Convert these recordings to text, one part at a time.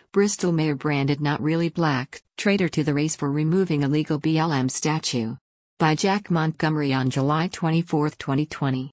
Bristol Mayor branded not really black, traitor to the race for removing illegal BLM statue. By Jack Montgomery on July 24, 2020.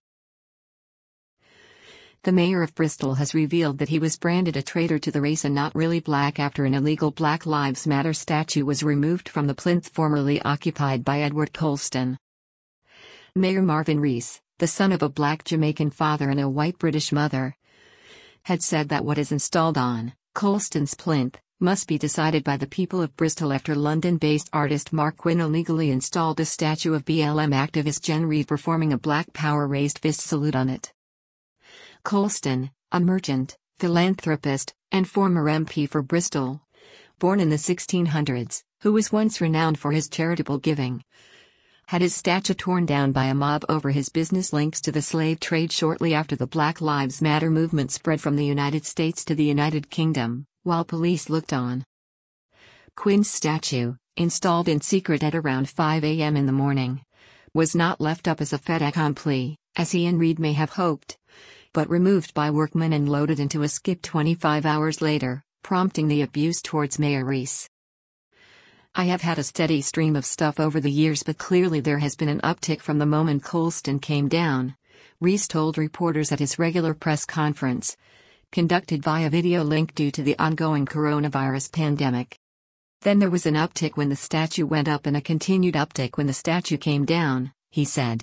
The mayor of Bristol has revealed that he was branded a traitor to the race and not really black after an illegal Black Lives Matter statue was removed from the plinth formerly occupied by Edward Colston. Mayor Marvin Rees, the son of a black Jamaican father and a white British mother, had said that what is installed on Colston's plinth must be decided by the people of Bristol after London-based artist Mark Quinn illegally installed a statue of BLM activist Jen Reid performing a Black Power raised fist salute on it. Colston, a merchant, philanthropist, and former MP for Bristol, born in the 1600s, who was once renowned for his charitable giving, had his statue torn down by a mob over his business links to the slave trade shortly after the Black Lives Matter movement spread from the United States to the United Kingdom, while police looked on. Quinn's statue, installed in secret at around 5 a.m. in the morning, was not left up as a fait accompli, as he and Reid may have hoped, but removed by workmen and loaded into a skip 25 hours later, prompting the abuse towards Mayor Rees. I have had a steady stream of stuff over the years, but clearly there has been an uptick from the moment Colston came down, Rees told reporters at his regular press conference, conducted via video link due to the ongoing coronavirus pandemic. Then there was an uptick when the statue went up and a continued uptick when the statue came down, he said.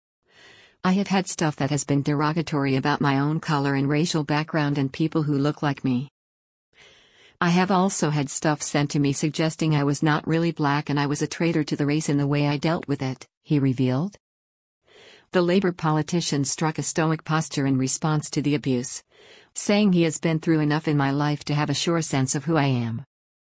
I have had stuff that has been derogatory about my own color and racial background and people who look like me. I have also had stuff sent to me suggesting I was not really black and I was a traitor to the race in the way I dealt with it, he revealed. The Labour politician struck a stoic posture in response to the abuse, saying he has been through enough in my life to have a sure sense of who I am.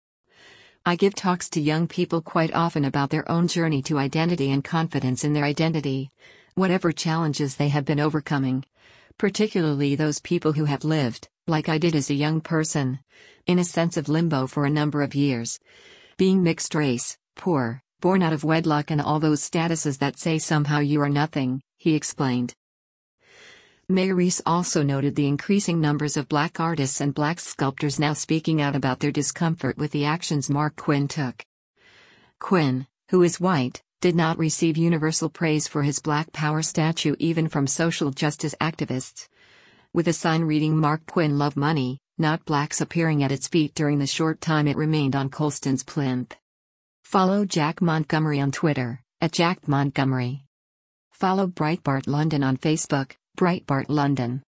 I give talks to young people quite often about their own journey to identity and confidence in their identity, whatever challenges they have been overcoming, particularly those people who have lived, like I did as a young person, in a sense of limbo for a number of years, being mixed race, poor, born out of wedlock and all those statuses that say somehow you are nothing, he explained. Mayor Rees also noted the increasing numbers of black artists and black sculptors now speaking out about their discomfort with the actions Mark Quinn took. Quinn, who is white, did not receive universal praise for his Black Power statue even from social justice activists, with a sign reading Mark Quinn Love Money, Not Blacks appearing at its feet during the short time it remained on Colston's plinth. Follow Jack Montgomery on Twitter, @JackMontgomery. Follow Breitbart London on Facebook, Breitbart London.